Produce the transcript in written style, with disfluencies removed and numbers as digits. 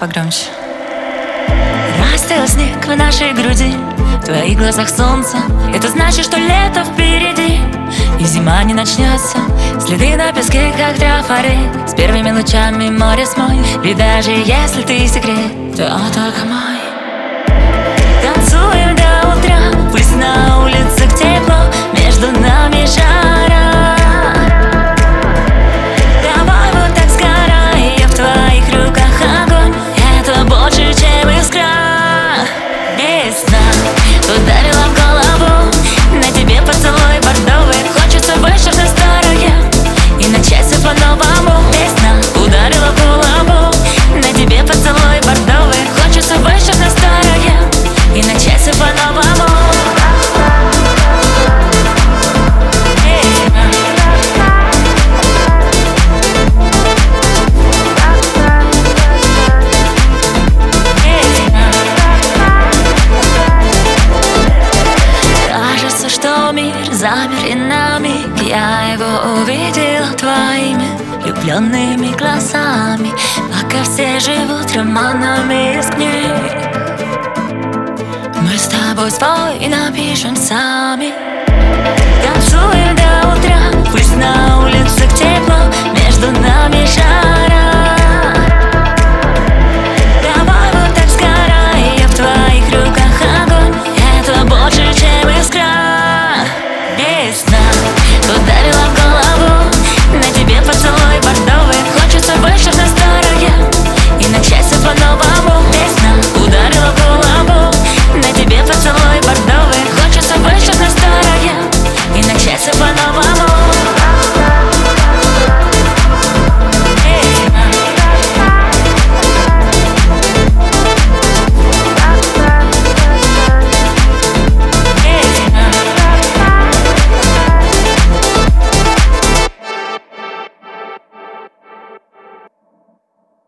погромче. Растаял снег в нашей груди, в твоих глазах солнце. Это значит, что лето впереди, и зима не начнется. Следы на песке, как трафарет, с первыми лучами море смой. Ведь даже если ты секрет, то только мой. Танцуем до утра, пусть на улицах тепло, между нами жара. Давай вот так сгорай, в твоих руках огонь. Это больше, чем искра. Весна ударила в голову, на тебе поцелуй бордовый. Хочется выше на старое и начать все по-новому. Весна ударила в голову, на тебе поцелуй бордовый. Хочется выше на старое и начать все по-новому. Кажется, что мир замер, и на миг я его увидела твоими влюбленными глазами. Пока все живут романами из книг, мы с тобой свой напишем сами. Танцуем до утра, пусть на улицах тепло, между нами жара.